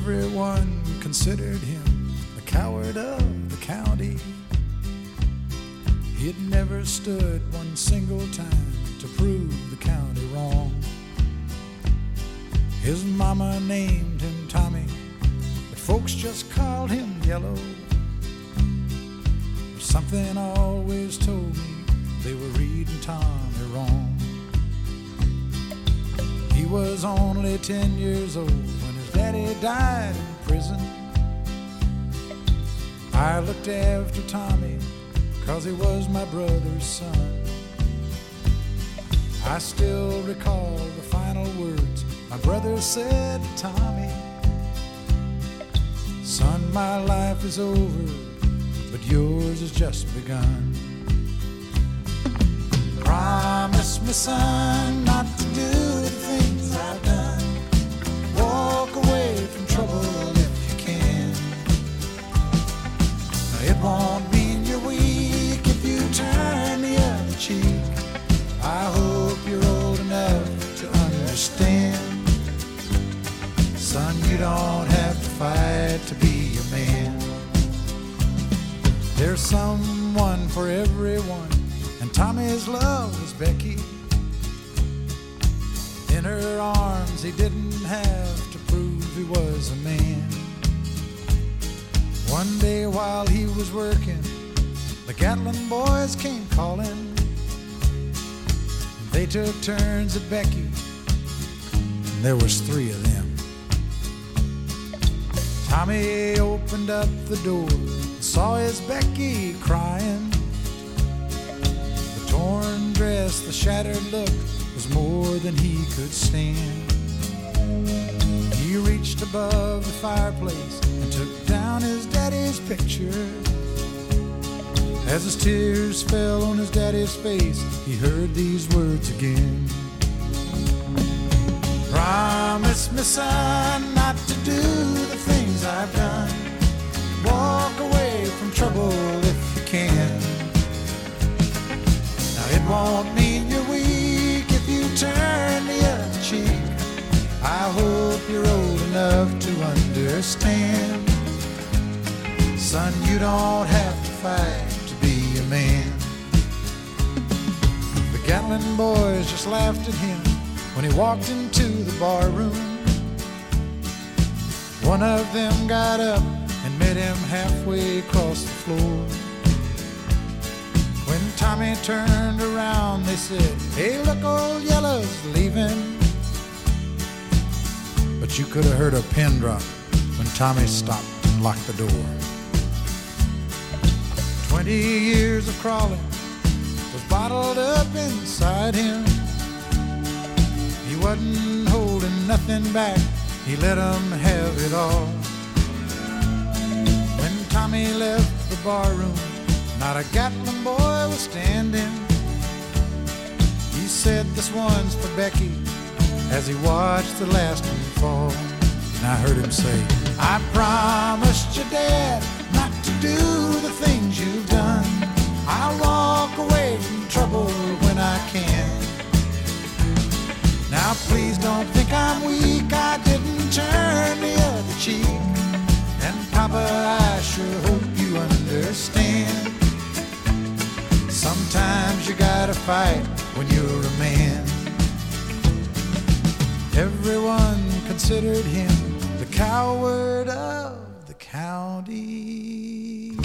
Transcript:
Everyone considered him the coward of the county. He had never stood one single time to prove the county wrong. His mama named him Tommy, but folks just called him Yellow. Something always told me they were reading Tommy wrong. He was only 10 years old when his daddy died in prison. I looked after Tommy 'cause he was my brother's son. I still recall the final words my brother said to Tommy. Son, my life is over, but yours has just begun. Promise me, son, not to do the things I've done. Walk away from trouble if you can. Now, it won't mean you're weak if you turn the other cheek. I hope you're old enough to understand. Son, you don't have to fight to be a man. There's someone for everyone, and Tommy's love was Becky. In her arms he didn't have to prove he was a man. One day while he was working, the Gatlin boys came calling. They took turns at Becky, and there was 3 of them. Tommy opened up the door, saw his Becky crying. The torn dress, the shattered look was more than he could stand. He reached above the fireplace and took down his daddy's picture. As his tears fell on his daddy's face, he heard these words again. Promise me, son, not to do the things I've done. Walk away from trouble if you can. Now, it won't mean you're weak if you turn the other cheek. I hope you're old enough to understand. Son, you don't have to fight to be a man. The Gatlin boys just laughed at him when he walked into the bar room. One of them got up and met him halfway across the floor. When Tommy turned around, they said, "Hey, look, old Yellow's leaving." But you could have heard a pin drop when Tommy stopped and locked the door. 20 years of crawling was bottled up inside him. He wasn't holding nothing back, he let 'em have it all. When Tommy left the barroom, not a Gatlin boy was standing. He said, "This one's for Becky," as he watched the last one fall. And I heard him say, "I promised your dad not to do the things you've done. I'll walk away from trouble when I can. Now please don't think I'm weak, I didn't turn the other cheek. And Papa, I sure hope you understand. Sometimes you gotta fight when you're a man." Everyone considered him the coward of the county.